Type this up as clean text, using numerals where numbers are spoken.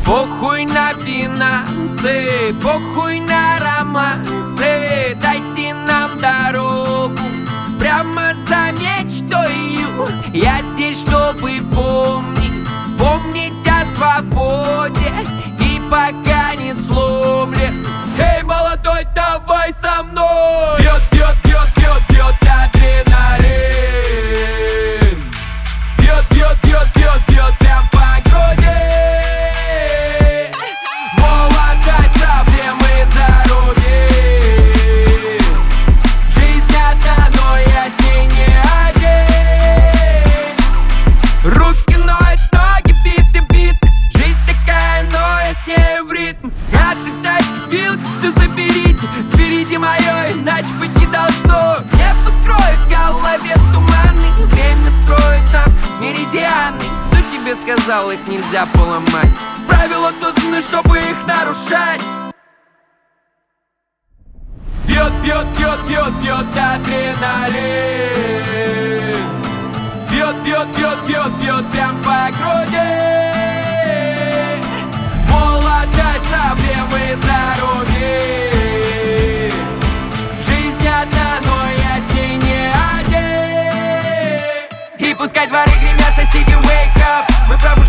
Похуй на финансы, похуй на романсы, дайте нам дорогу прямо за мечтою. Я здесь, чтобы помнить о свободе и пока не сломлен. Эй, молодой, давай со мной! Бьет, бьет, бьет, бьет, бьет адреналин. Бьет, бьет, бьет, бьет, бьет прям по груди. Молодость, проблемы заруби. Жизнь одна, но я с ней не один. Руки ноют, ноги бит. Жизнь такая, но я с ней в ритм. А ты тачки, вилки, все заберите. Сберите мое, иначе быть не должно. Не покроет в голове туманы. Время строит нам меридианы. Кто тебе сказал, их нельзя поломать? Правила созданы, чтобы их нарушать. Бьет, бьет, бьет, бьет, бьет адреналин. Бьет, бьет, бьет, бьет, бьет прям по груди. Молодость, проблемы заруби. Жизнь одна, но я с ней не один. И пускай дворы гремят, соседи wake up. Мы пробуем